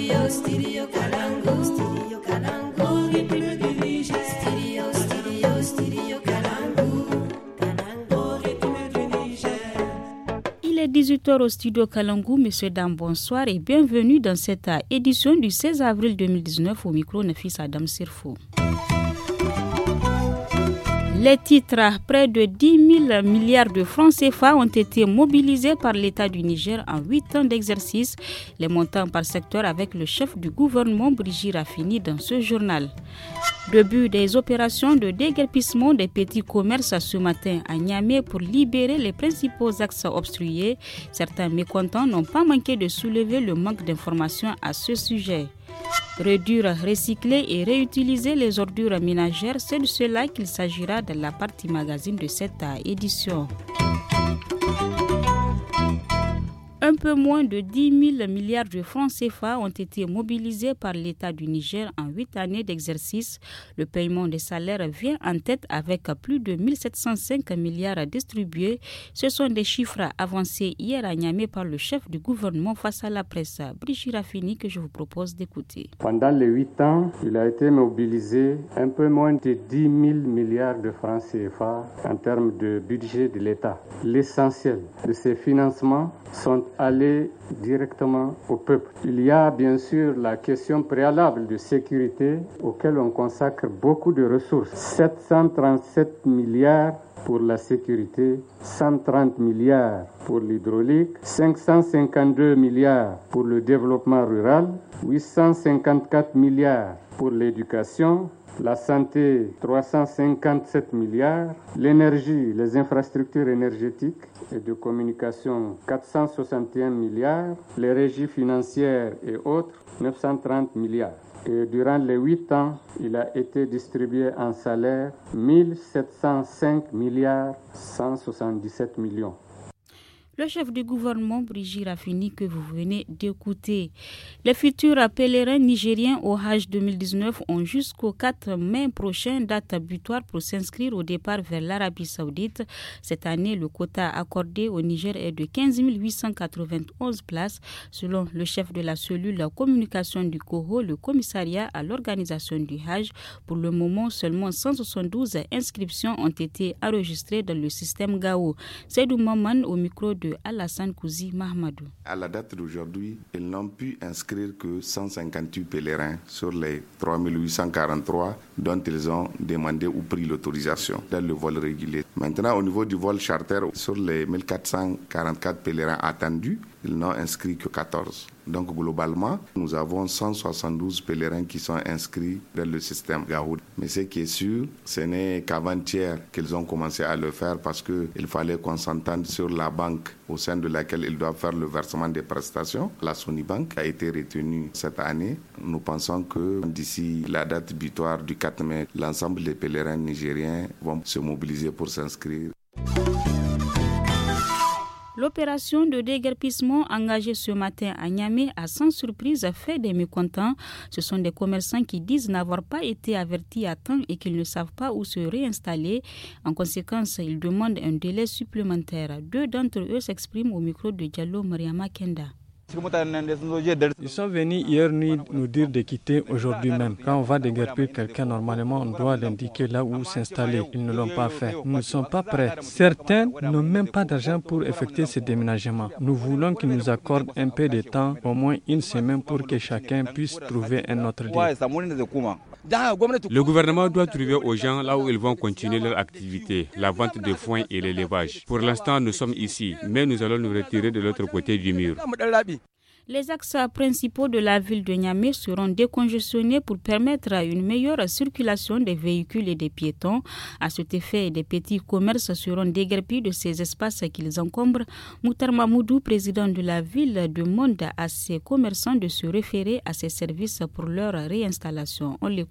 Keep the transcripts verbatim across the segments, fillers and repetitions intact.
Stereo, stereo, Kalangu. Stereo, Kalangu. Rythme du Niger. Stereo, stereo, stereo, Kalangu. Kalangu, rythme du Niger. Il est dix-huit heures au studio Kalangu. Messieurs, dames, bonsoir et bienvenue dans cette édition du seize avril deux mille dix-neuf. Au micro, Nafis Adam Sirfo. Les titres, près de dix mille milliards de francs C F A ont été mobilisés par l'État du Niger en huit ans d'exercice. Les montants par secteur avec le chef du gouvernement, Brigitte Raffini, dans ce journal. Début des opérations de déguerpissement des petits commerces ce matin à Niamey pour libérer les principaux axes obstrués. Certains mécontents n'ont pas manqué de soulever le manque d'informations à ce sujet. Réduire, recycler et réutiliser les ordures ménagères, c'est de cela qu'il s'agira dans la partie magazine de cette édition. Un peu moins de dix mille milliards de francs C F A ont été mobilisés par l'État du Niger en huit années d'exercice. Le paiement des salaires vient en tête avec plus de mille sept cent cinq milliards distribués. Ce sont des chiffres avancés hier à Niamey par le chef du gouvernement face à la presse, Brigitte Raffini, que je vous propose d'écouter. Pendant les huit ans, il a été mobilisé un peu moins de dix mille milliards de francs C F A en termes de budget de l'État. L'essentiel de ces financements sont allés directement au peuple. Il y a bien sûr la question préalable de sécurité auquel on consacre beaucoup de ressources. sept cent trente-sept milliards pour la sécurité, cent trente milliards pour l'hydraulique, cinq cent cinquante-deux milliards pour le développement rural, huit cent cinquante-quatre milliards pour l'éducation, la santé, trois cent cinquante-sept milliards, l'énergie, les infrastructures énergétiques et de communication, quatre cent soixante et un milliards, les régies financières et autres, neuf cent trente milliards. Et durant les huit ans, il a été distribué en salaire mille sept cent cinq milliards cent soixante-dix-sept millions. Le chef du gouvernement, Brigitte Raffini, que vous venez d'écouter. Les futurs pèlerins nigériens au Hajj deux mille dix-neuf ont jusqu'au quatre mai prochain date butoir pour s'inscrire au départ vers l'Arabie Saoudite. Cette année, le quota accordé au Niger est de quinze mille huit cent quatre-vingt-onze places. Selon le chef de la cellule communication du C O H O, le commissariat à l'organisation du Hajj, pour le moment, seulement cent soixante-douze inscriptions ont été enregistrées dans le système G A O. Seydou Maman au micro de Alassane Kouzi Mahamadou. À la date d'aujourd'hui, ils n'ont pu inscrire que cent cinquante-huit pèlerins sur les trois mille huit cent quarante-trois dont ils ont demandé ou pris l'autorisation dans le vol régulier. Maintenant, au niveau du vol charter, sur les mille quatre cent quarante-quatre pèlerins attendus, ils n'ont inscrit que quatorze. Donc globalement, nous avons cent soixante-douze pèlerins qui sont inscrits dans le système G A O. Mais ce qui est sûr, ce n'est qu'avant-hier qu'ils ont commencé à le faire parce qu'il fallait qu'on s'entende sur la banque au sein de laquelle ils doivent faire le versement des prestations. La Sonibank a été retenue cette année. Nous pensons que d'ici la date butoir du quatre mai, l'ensemble des pèlerins nigériens vont se mobiliser pour s'inscrire. L'opération de déguerpissement engagée ce matin à Niamey a sans surprise fait des mécontents. Ce sont des commerçants qui disent n'avoir pas été avertis à temps et qu'ils ne savent pas où se réinstaller. En conséquence, ils demandent un délai supplémentaire. Deux d'entre eux s'expriment au micro de Diallo Mariama Kenda. Ils sont venus hier nuit nous dire de quitter aujourd'hui même. Quand on va déguerpir quelqu'un, normalement, on doit l'indiquer là où s'installer. Ils ne l'ont pas fait. Nous ne sommes pas prêts. Certains n'ont même pas d'argent pour effectuer ce déménagement. Nous voulons qu'ils nous accordent un peu de temps, au moins une semaine, pour que chacun puisse trouver un autre lieu. Le gouvernement doit trouver aux gens là où ils vont continuer leur activité, la vente de foin et l'élevage. Pour l'instant, nous sommes ici, mais nous allons nous retirer de l'autre côté du mur. Les axes principaux de la ville de Niamey seront décongestionnés pour permettre une meilleure circulation des véhicules et des piétons. À cet effet, des petits commerces seront déguerpis de ces espaces qu'ils encombrent. Moutar Mahmoudou, président de la ville, demande à ses commerçants de se référer à ces services pour leur réinstallation. On l'écoute.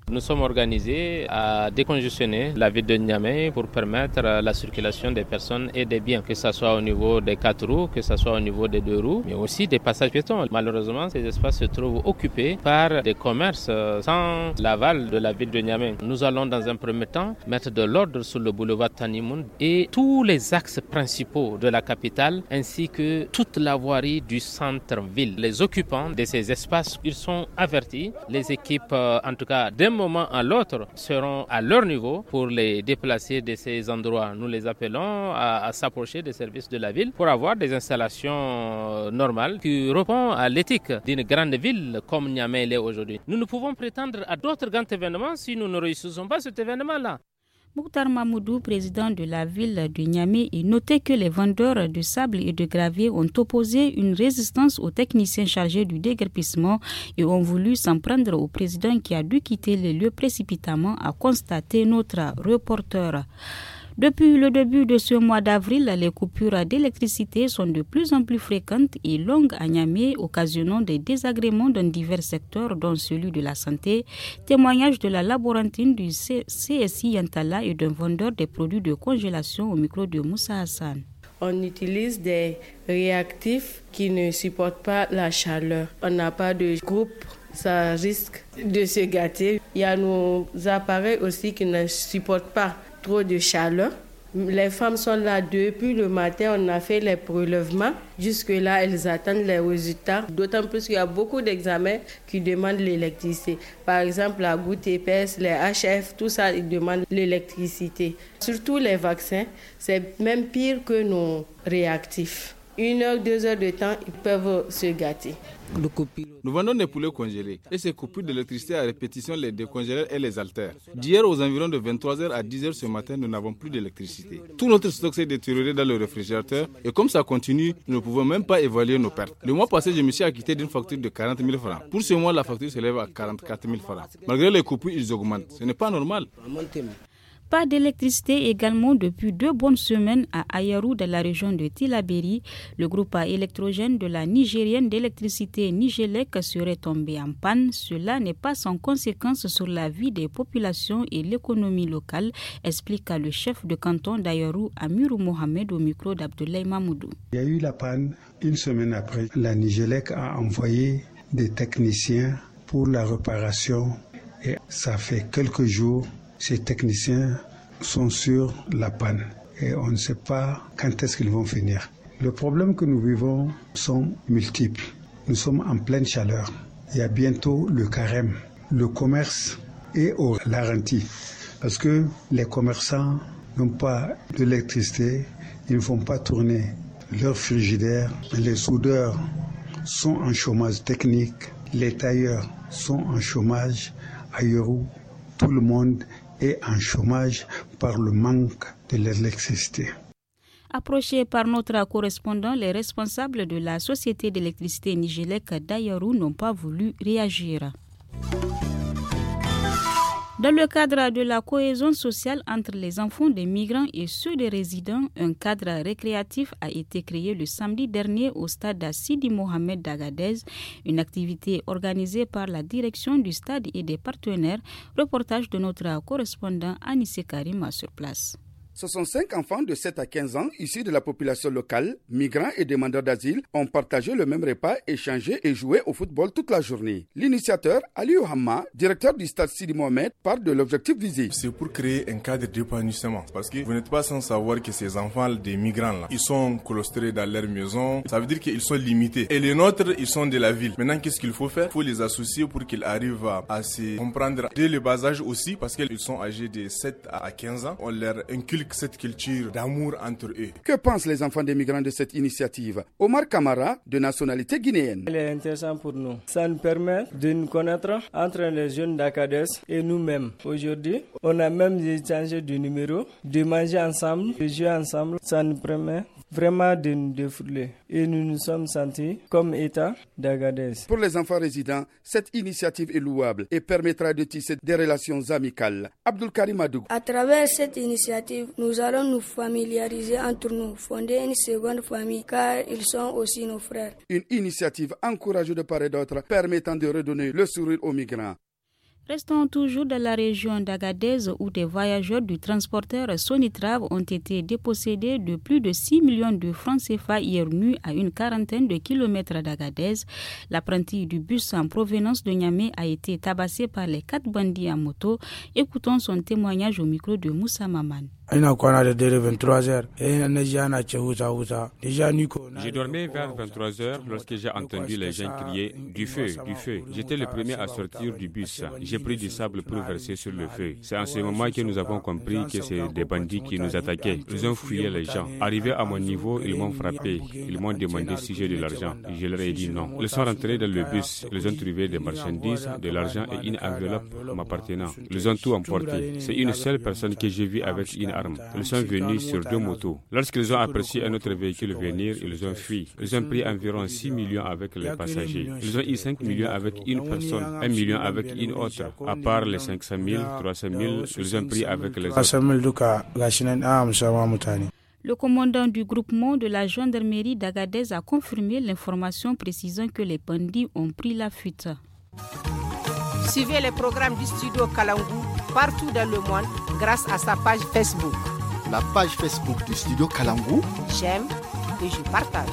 Nous sommes organisés à décongestionner la ville de Niamey pour permettre la circulation des personnes et des biens, que ce soit au niveau des quatre roues, que ce soit au niveau des deux roues, mais aussi des passages piétons. Malheureusement, ces espaces se trouvent occupés par des commerces sans l'aval de la ville de Niamey. Nous allons dans un premier temps mettre de l'ordre sur le boulevard Tanimoun et tous les axes principaux de la capitale ainsi que toute la voirie du centre-ville. Les occupants de ces espaces, ils sont avertis. Les équipes, en tout cas d'un moment à l'autre, seront à leur niveau pour les déplacer de ces endroits. Nous les appelons à, à s'approcher des services de la ville pour avoir des installations normales qui répondent à l'éthique d'une grande ville comme Niamey l'est aujourd'hui. Nous ne pouvons prétendre à d'autres grands événements si nous ne réussissons pas cet événement-là. Mokhtar Mahmoudou, président de la ville de Niamey, a noté que les vendeurs de sable et de gravier ont opposé une résistance aux techniciens chargés du déguerpissement et ont voulu s'en prendre au président qui a dû quitter les lieux précipitamment, a constaté notre reporter. Depuis le début de ce mois d'avril, les coupures d'électricité sont de plus en plus fréquentes et longues à Niamey, occasionnant des désagréments dans divers secteurs, dont celui de la santé. Témoignage de la laborantine du C S I Yantala et d'un vendeur des produits de congélation au micro de Moussa Hassan. On utilise des réactifs qui ne supportent pas la chaleur. On n'a pas de groupe, ça risque de se gâter. Il y a nos appareils aussi qui ne supportent pas trop de chaleur. Les femmes sont là depuis le matin, on a fait les prélèvements. Jusque-là, elles attendent les résultats. D'autant plus qu'il y a beaucoup d'examens qui demandent l'électricité. Par exemple, la goutte épaisse, les H F, tout ça, ils demandent l'électricité. Surtout les vaccins, c'est même pire que nos réactifs. Une heure, deux heures de temps, ils peuvent se gâter. Nous vendons des poulets congelés et ces coupures d'électricité à répétition les décongèlent et les altèrent. D'hier aux environs de vingt-trois heures à dix heures ce matin, nous n'avons plus d'électricité. Tout notre stock s'est détérioré dans le réfrigérateur et comme ça continue, nous ne pouvons même pas évaluer nos pertes. Le mois passé, je me suis acquitté d'une facture de quarante mille francs. Pour ce mois, la facture s'élève à quarante-quatre mille francs. Malgré les coupures, ils augmentent. Ce n'est pas normal. Pas d'électricité également depuis deux bonnes semaines à Ayaru, dans la région de Tillabéri. Le groupe électrogène de la Nigérienne d'électricité Nigélec serait tombé en panne. Cela n'est pas sans conséquence sur la vie des populations et l'économie locale, explique le chef de canton d'Ayaru, Amirou Mohamed, au micro d'Abdoulaye Mamoudou. Il y a eu la panne une semaine après. La Nigélec a envoyé des techniciens pour la réparation et ça fait quelques jours. Ces techniciens sont sur la panne et on ne sait pas quand est-ce qu'ils vont finir. Les problèmes que nous vivons sont multiples. Nous sommes en pleine chaleur. Il y a bientôt le carême. Le commerce est au ralenti parce que les commerçants n'ont pas d'électricité, ils ne font pas tourner leur frigidaire. Les soudeurs sont en chômage technique, les tailleurs sont en chômage. Ailleurs, tout le monde est en chômage par le manque de l'électricité. Approchés par notre correspondant, les responsables de la société d'électricité Nigélec d'Ayaru n'ont pas voulu réagir. Dans le cadre de la cohésion sociale entre les enfants des migrants et ceux des résidents, un cadre récréatif a été créé le samedi dernier au stade Sidi Mohamed d'Agadez, une activité organisée par la direction du stade et des partenaires. Reportage de notre correspondant Anissé Karim sur place. Ce sont cinq enfants de sept à quinze ans, issus de la population locale, migrants et demandeurs d'asile, ont partagé le même repas, échangé et joué au football toute la journée. L'initiateur, Ali Ohamma, directeur du stade Sidi Mohamed, parle de l'objectif visé. C'est pour créer un cadre d'épanouissement, parce que vous n'êtes pas sans savoir que ces enfants des migrants là, ils sont claustrés dans leur maison, ça veut dire qu'ils sont limités. Et les nôtres, ils sont de la ville. Maintenant, qu'est-ce qu'il faut faire? Il faut les associer pour qu'ils arrivent à, à se comprendre dès le bas âge aussi, parce qu'ils sont âgés de sept à quinze ans. On leur inculque cette culture d'amour entre eux. Que pensent les enfants des migrants de cette initiative? Omar Kamara, de nationalité guinéenne. Elle est intéressante pour nous. Ça nous permet de nous connaître entre les jeunes d'Agadez et nous-mêmes. Aujourd'hui, on a même échangé du numéro, de manger ensemble, de jouer ensemble. Ça nous permet vraiment de nous défouler. Et nous nous sommes sentis comme État d'Agadez. Pour les enfants résidents, cette initiative est louable et permettra de tisser des relations amicales. Abdul Karim Adoug. À travers cette initiative, nous allons nous familiariser entre nous, fonder une seconde famille, car ils sont aussi nos frères. Une initiative encouragée de part et d'autre, permettant de redonner le sourire aux migrants. Restons toujours dans la région d'Agadez où des voyageurs du transporteur Sonitrav ont été dépossédés de plus de six millions de francs C F A hier nuit à une quarantaine de kilomètres d'Agadez. L'apprenti du bus en provenance de Niamey a été tabassé par les quatre bandits à moto. Écoutons son témoignage au micro de Moussa Maman. Je dormais vers vingt-trois heures lorsque j'ai entendu les gens crier « du feu, du feu ». J'étais le premier à sortir du bus. J'ai pris du sable pour verser sur le feu. C'est en ce moment que nous avons compris que c'est des bandits qui nous attaquaient. Ils ont fouillé les gens. Arrivés à mon niveau, ils m'ont frappé. Ils m'ont demandé si j'ai de l'argent. Je leur ai dit non. Ils sont rentrés dans le bus. Ils ont trouvé des marchandises, de l'argent et une enveloppe m'appartenant. Ils ont tout emporté. C'est une seule personne que j'ai vue avec une arme. Ils sont venus sur deux motos. Lorsqu'ils ont aperçu un autre véhicule venir, ils ont fui. Ils ont pris environ six millions avec les passagers. Ils ont eu cinq millions avec une personne, un million avec une autre. À part les cinq cent mille, trois cent mille, ils ont pris avec les autres. Le commandant du groupement de la gendarmerie d'Agadez a confirmé l'information précisant que les bandits ont pris la fuite. Suivez les programmes du studio Kalangou partout dans le monde grâce à sa page Facebook. La page Facebook du studio Kalangou. J'aime et je partage.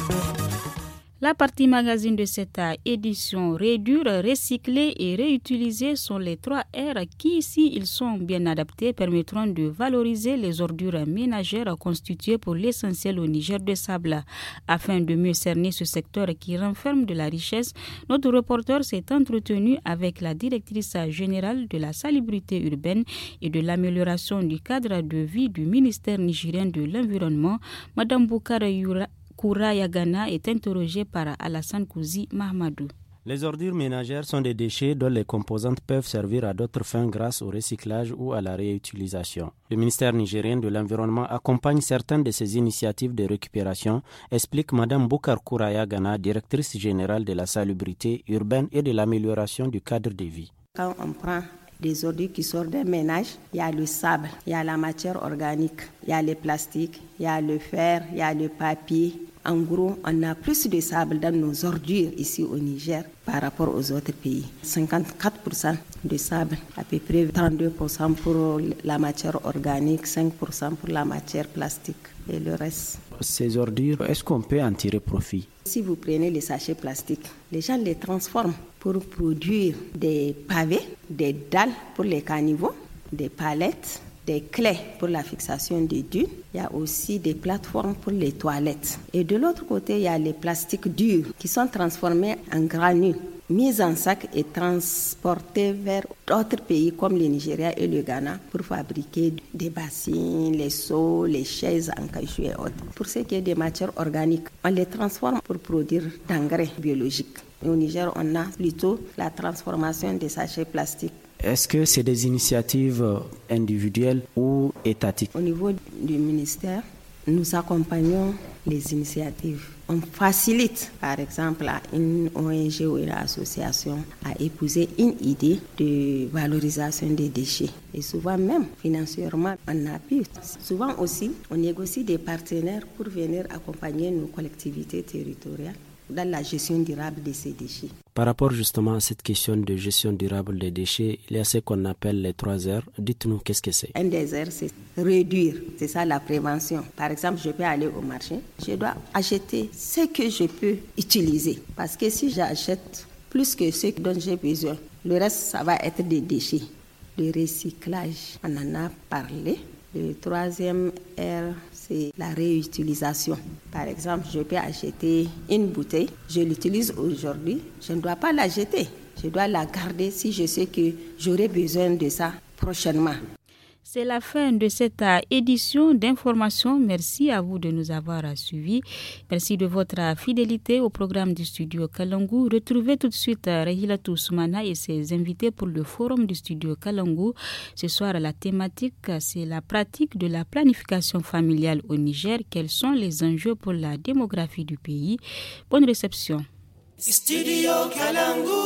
La partie magazine de cette édition, réduire, recycler et réutiliser sont les trois R qui, s'ils sont bien adaptés, permettront de valoriser les ordures ménagères constituées pour l'essentiel au Niger de sable. Afin de mieux cerner ce secteur qui renferme de la richesse, notre reporter s'est entretenu avec la directrice générale de la salubrité urbaine et de l'amélioration du cadre de vie du ministère nigérien de l'Environnement, Mme Boukara Yura. Kouraya Gana est interrogé par Alassane Kouzi Mahmadou. Les ordures ménagères sont des déchets dont les composantes peuvent servir à d'autres fins grâce au recyclage ou à la réutilisation. Le ministère nigérien de l'Environnement accompagne certaines de ces initiatives de récupération, explique Mme Boukar Kouraya Gana, directrice générale de la salubrité urbaine et de l'amélioration du cadre de vie. Quand on prend des ordures qui sortent d'un ménage, il y a le sable, il y a la matière organique, il y a les plastiques, il y a le fer, il y a le papier. En gros, on a plus de sable dans nos ordures ici au Niger par rapport aux autres pays. cinquante-quatre pour cent de sable, à peu près trente-deux pour cent pour la matière organique, cinq pour cent pour la matière plastique et le reste. Ces ordures, est-ce qu'on peut en tirer profit? Si vous prenez les sachets plastiques, les gens les transforment pour produire des pavés, des dalles pour les caniveaux, des palettes, des clés pour la fixation des dunes. Il y a aussi des plateformes pour les toilettes. Et de l'autre côté, il y a les plastiques durs qui sont transformés en granules, mis en sac et transportés vers d'autres pays comme le Nigeria et le Ghana pour fabriquer des bassins, les seaux, les chaises en caoutchouc et autres. Pour ce qui est des matières organiques, on les transforme pour produire d'engrais biologiques. Et au Niger, on a plutôt la transformation des sachets plastiques. Est-ce que c'est des initiatives individuelles ou étatiques? Au niveau du ministère, nous accompagnons les initiatives. On facilite, par exemple, à une O N G ou une association à épouser une idée de valorisation des déchets. Et souvent même, financièrement, on appuie. Souvent aussi, on négocie des partenaires pour venir accompagner nos collectivités territoriales dans la gestion durable de ces déchets. Par rapport justement à cette question de gestion durable des déchets, il y a ce qu'on appelle les trois R. Dites-nous, qu'est-ce que c'est? Un des R, c'est réduire, c'est ça la prévention. Par exemple, je peux aller au marché, je dois acheter ce que je peux utiliser. Parce que si j'achète plus que ce dont j'ai besoin, le reste, ça va être des déchets. Le recyclage, on en a parlé. Le troisième R, c'est la réutilisation. Par exemple, je peux acheter une bouteille, je l'utilise aujourd'hui, je ne dois pas la jeter. Je dois la garder si je sais que j'aurai besoin de ça prochainement. C'est la fin de cette édition d'information. Merci à vous de nous avoir suivis. Merci de votre fidélité au programme du studio Kalangou. Retrouvez tout de suite Rahilatou Soumana et ses invités pour le forum du studio Kalangou. Ce soir, la thématique, c'est la pratique de la planification familiale au Niger. Quels sont les enjeux pour la démographie du pays? Bonne réception. Studio Kalangou.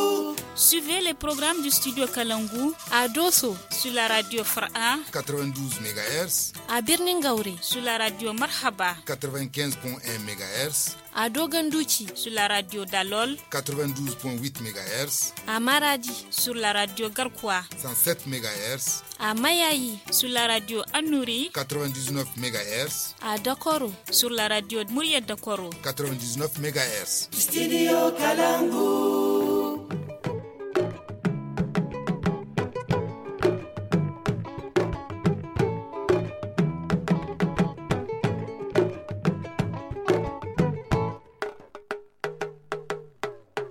Suivez les programmes du studio Kalangu à Dosso sur la radio Fara quatre-vingt-douze mégahertz, à Birningauri sur la radio Marhaba quatre-vingt-quinze virgule un mégahertz, à Dogandouchi sur la radio Dalol quatre-vingt-douze virgule huit mégahertz, à Maradi sur la radio Garkwa cent sept mégahertz, à Mayaï sur la radio Anouri quatre-vingt-dix-neuf mégahertz, à Dakoro sur la radio Mouria Dakoro quatre-vingt-dix-neuf mégahertz. Studio Kalangu.